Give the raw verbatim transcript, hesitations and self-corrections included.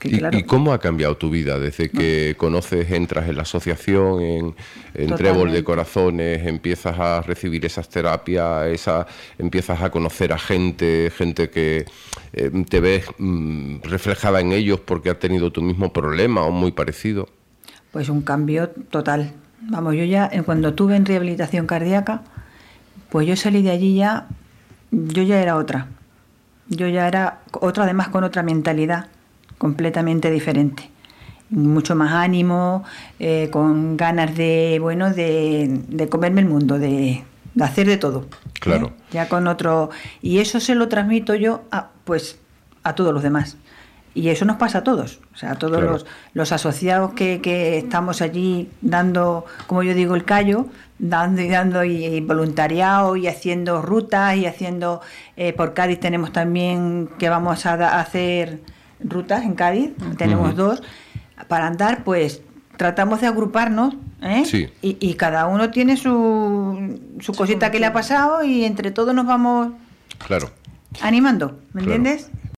que ¿Y, claro, ¿Y cómo ha cambiado tu vida desde que conoces, entras en la asociación, en, en Trébol de Corazones, empiezas a recibir esas terapias, esa, empiezas a conocer a gente, gente que eh, te ves mmm, reflejada en ellos porque ha tenido tu mismo problema o muy parecido? Pues un cambio total. Vamos, yo ya, cuando estuve en rehabilitación cardíaca, pues yo salí de allí ya, yo ya era otra. Yo ya era otra, además con otra mentalidad completamente diferente. Mucho más ánimo, eh, con ganas de, bueno, de, de comerme el mundo, de, de hacer de todo. Claro. ¿eh? Ya con otro... Y eso se lo transmito yo a, pues, a todos los demás. Y eso nos pasa a todos, o sea, a todos claro. los, los asociados que, que estamos allí dando, como yo digo, el callo, dando y dando y, y voluntariado y haciendo rutas y haciendo, eh, por Cádiz tenemos también que vamos a, da, a hacer rutas en Cádiz, tenemos uh-huh. dos, para andar pues tratamos de agruparnos, ¿eh? Sí. y, y cada uno tiene su, su cosita que le ha pasado y entre todos nos vamos claro. animando, ¿me claro. entiendes?